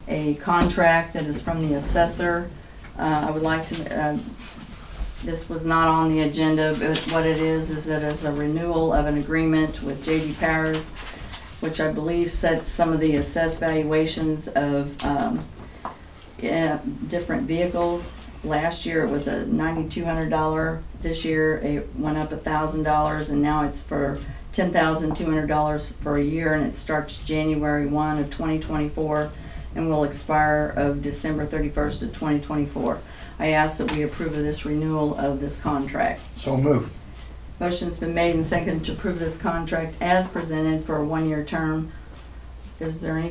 a contract that is from the assessor. I would like to, this was not on the agenda, but what it is that it's a renewal of an agreement with J.D. Powers, which I believe sets some of the assessed valuations of different vehicles. Last year it was a $9,200. This year it went up $1,000, and now it's for $10,200 for a year, and it starts January 1 of 2024 and will expire of December 31st of 2024. I ask that we approve of this renewal of this contract. So moved. Motion's been made and seconded to approve this contract as presented for a one-year term. Is there any